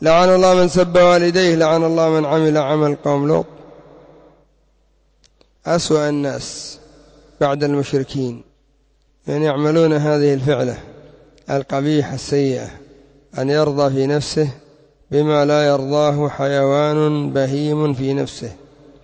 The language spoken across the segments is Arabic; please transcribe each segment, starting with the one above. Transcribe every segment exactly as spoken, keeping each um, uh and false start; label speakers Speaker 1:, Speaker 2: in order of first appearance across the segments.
Speaker 1: لعن الله من سب والديه، لعن الله من عمل عمل قوم لوط. أسوأ الناس بعد المشركين من يعملون هذه الفعلة القبيحة السيئة، أن يرضى في نفسه بما لا يرضاه حيوان بهيم في نفسه،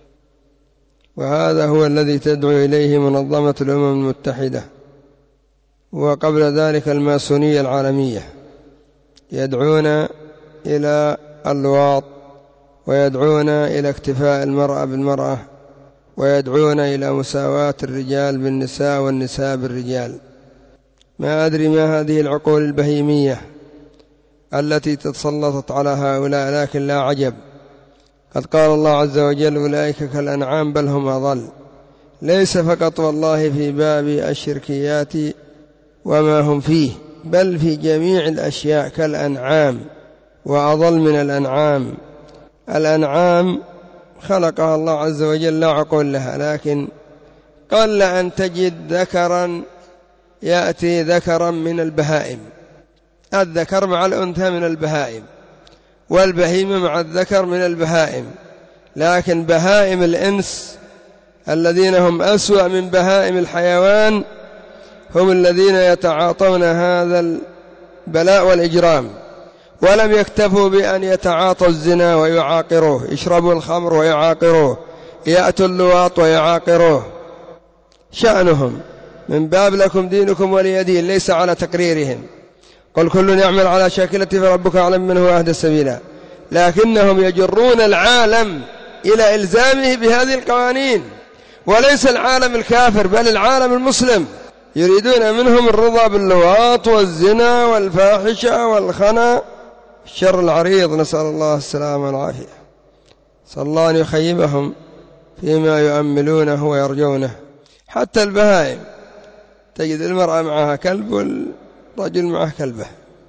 Speaker 1: وهذا هو الذي تدعو إليه منظمة الأمم المتحدة، وقبل ذلك الماسونية العالمية، يدعون إلى اللواط، ويدعون إلى اكتفاء المرأة بالمرأة، ويدعون إلى مساواة الرجال بالنساء والنساء بالرجال. ما أدري ما هذه العقول البهيمية التي تتسلطت على هؤلاء، لكن لا عجب، قد قال الله عز وجل: أولئك كالأنعام بل هم أضل. ليس فقط والله في باب الشركيات وما هم فيه، بل في جميع الأشياء كالأنعام وأضل من الأنعام. الأنعام خلقها الله عز وجل لا عقول لها، لكن قل أن تجد ذكرا يأتي ذكرا من البهائم، الذكر مع الأنثى من البهائم، والبهيمة مع الذكر من البهائم، لكن بهائم الإنس الذين هم أسوأ من بهائم الحيوان هم الذين يتعاطون هذا البلاء والإجرام، ولم يكتفوا بأن يتعاطوا الزنا ويعاقروه، يشربوا الخمر ويعاقروه، يأتوا اللواط ويعاقروه. شأنهم من باب لكم دينكم ولي دين، ليس على تقريرهم. قل كل يعمل على شاكلته فربك أعلم من هو أهدى سبيلا. لكنهم يجرون العالم إلى إلزامه بهذه القوانين، وليس العالم الكافر بل العالم المسلم، يريدون منهم الرضا باللواط والزنا والفاحشة والخنا، الشر العريض، نسأل الله السلامة والعافية. صلى الله أن يخيبهم فيما يؤملونه ويرجونه. حتى البهائم تجد المرأة معها كلب والرجل معه كلبه،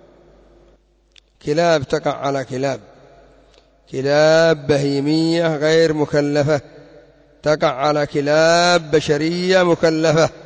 Speaker 1: كلاب تقع على كلاب، كلاب بهيمية غير مكلفة تقع على كلاب بشرية مكلفة.